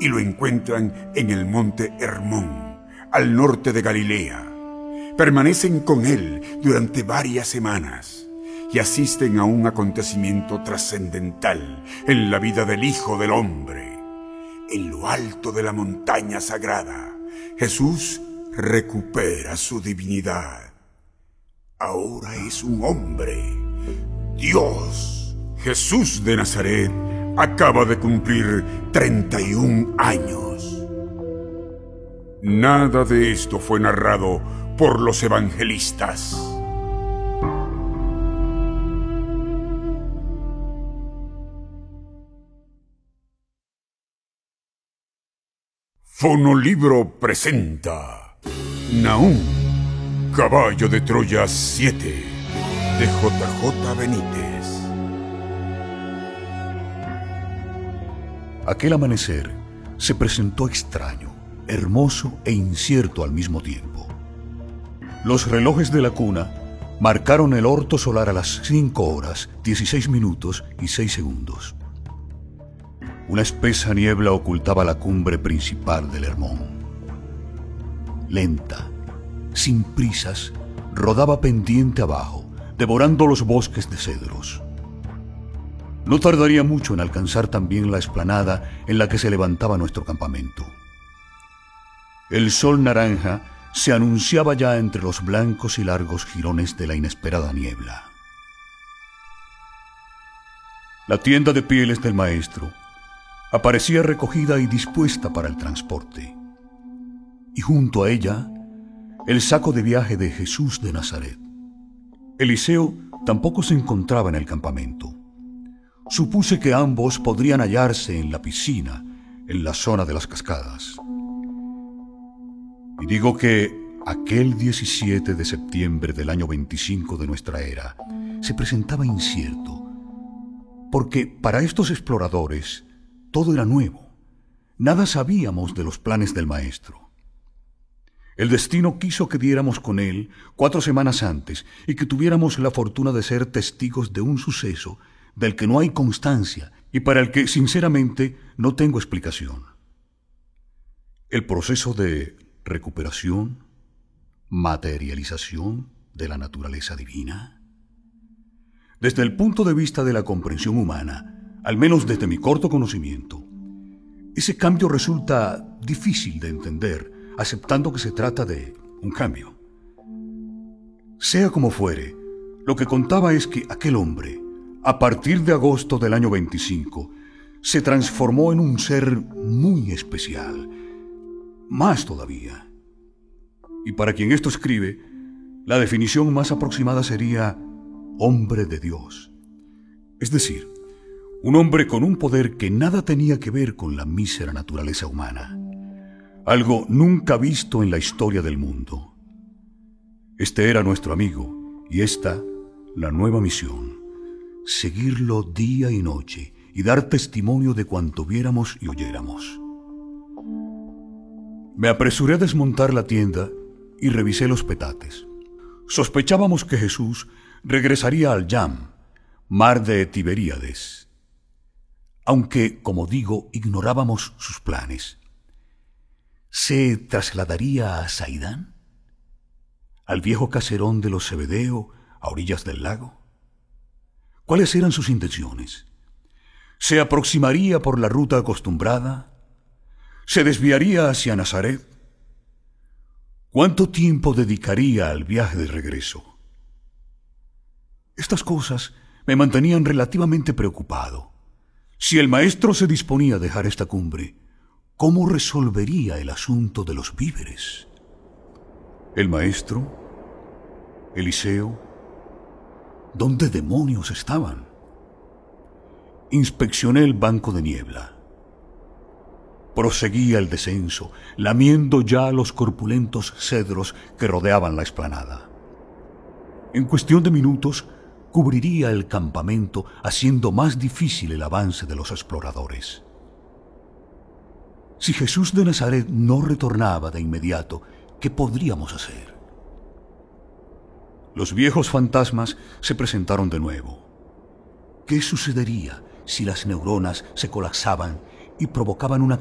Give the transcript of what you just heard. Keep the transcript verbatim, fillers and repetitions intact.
y lo encuentran en el monte Hermón, al norte de Galilea. Permanecen con él durante varias semanas y asisten a un acontecimiento trascendental en la vida del Hijo del Hombre. En lo alto de la montaña sagrada, Jesús recupera su divinidad. Ahora es un hombre, Dios. Jesús de Nazaret acaba de cumplir treinta y un años. Nada de esto fue narrado por los evangelistas. Fonolibro presenta Nahum, Caballo de Troya siete, de J J Benítez. Aquel amanecer se presentó extraño, hermoso e incierto al mismo tiempo. Los relojes de la cuna marcaron el orto solar a las cinco horas, dieciséis minutos y seis segundos. Una espesa niebla ocultaba la cumbre principal del Hermón. Lenta, sin prisas, rodaba pendiente abajo, devorando los bosques de cedros. No tardaría mucho en alcanzar también la explanada en la que se levantaba nuestro campamento. El sol naranja se anunciaba ya entre los blancos y largos jirones de la inesperada niebla. La tienda de pieles del maestro aparecía recogida y dispuesta para el transporte, y junto a ella el saco de viaje de Jesús de Nazaret. Eliseo tampoco se encontraba en el campamento. Supuse que ambos podrían hallarse en la piscina, en la zona de las cascadas. Y digo que aquel diecisiete de septiembre del año veinticinco de nuestra era se presentaba incierto, porque para estos exploradores todo era nuevo. Nada sabíamos de los planes del maestro. El destino quiso que diéramos con él cuatro semanas antes y que tuviéramos la fortuna de ser testigos de un suceso del que no hay constancia y para el que, sinceramente, no tengo explicación. El proceso de recuperación, materialización de la naturaleza divina. Desde el punto de vista de la comprensión humana, al menos desde mi corto conocimiento, ese cambio resulta difícil de entender, aceptando que se trata de un cambio. Sea como fuere, lo que contaba es que aquel hombre, a partir de agosto del año veinticinco, se transformó en un ser muy especial, más todavía. Y para quien esto escribe, la definición más aproximada sería hombre de Dios. Es decir, un hombre con un poder que nada tenía que ver con la mísera naturaleza humana, algo nunca visto en la historia del mundo. Este era nuestro amigo, y esta, la nueva misión: seguirlo día y noche y dar testimonio de cuanto viéramos y oyéramos. Me apresuré a desmontar la tienda y revisé los petates. Sospechábamos que Jesús regresaría al Yam, mar de Tiberíades, aunque, como digo, ignorábamos sus planes. ¿Se trasladaría a Saidán? ¿Al viejo caserón de los Zebedeo, a orillas del lago? ¿Cuáles eran sus intenciones? ¿Se aproximaría por la ruta acostumbrada? ¿Se desviaría hacia Nazaret? ¿Cuánto tiempo dedicaría al viaje de regreso? Estas cosas me mantenían relativamente preocupado. Si el maestro se disponía a dejar esta cumbre, ¿cómo resolvería el asunto de los víveres? ¿El maestro? ¿Eliseo? ¿Dónde demonios estaban? Inspeccioné el banco de niebla. Proseguía el descenso, lamiendo ya los corpulentos cedros que rodeaban la explanada. En cuestión de minutos, cubriría el campamento, haciendo más difícil el avance de los exploradores. Si Jesús de Nazaret no retornaba de inmediato, ¿qué podríamos hacer? Los viejos fantasmas se presentaron de nuevo. ¿Qué sucedería si las neuronas se colapsaban y provocaban una